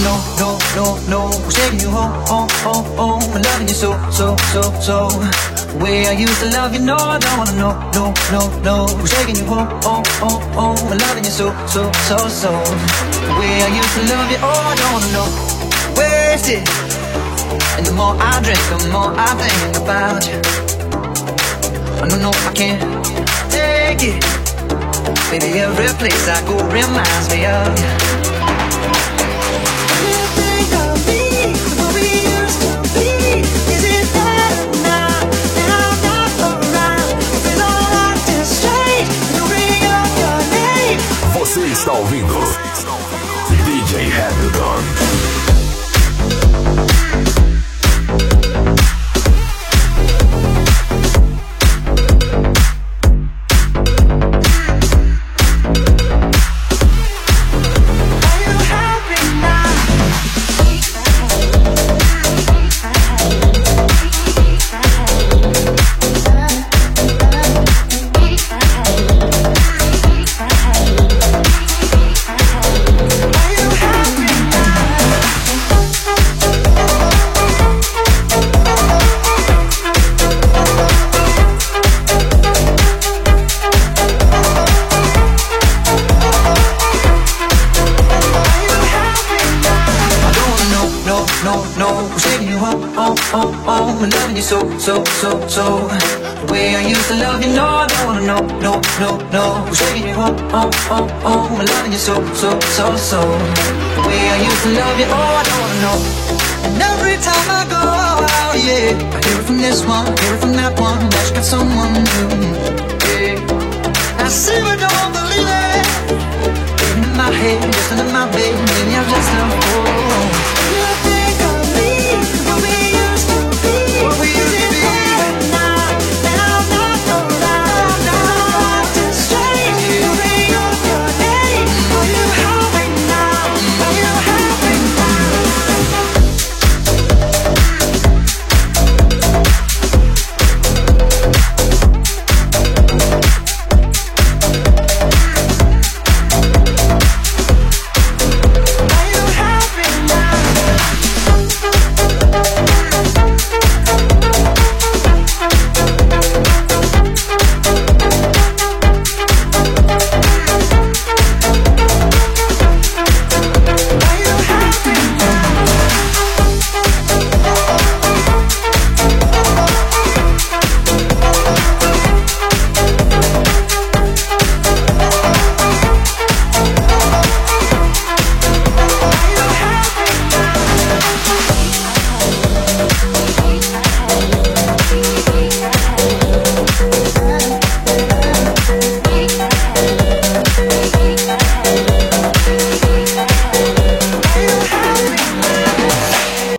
no, who's taking you home, and loving you so. The way I used to love you, no, I don't wanna know, who's taking you home, and loving you so. The way I used to love you, oh, I don't wanna know, wasted. And the more I drink, the more I think about you. No, I can't take it. Baby, every place I go reminds me of you. Você está ouvindo DJ Hamilton. No, who's taking you home, and loving you so. The way I used to love you, no, I don't wanna know, who's taking you home, and loving you so. The way I used to love you, oh, I don't wanna know. And every time I go out, yeah, I hear it from this one, hear it from that one, that you got someone new, yeah. I see but don't believe it, in my head, just under my bed, maybe I'm just a fool.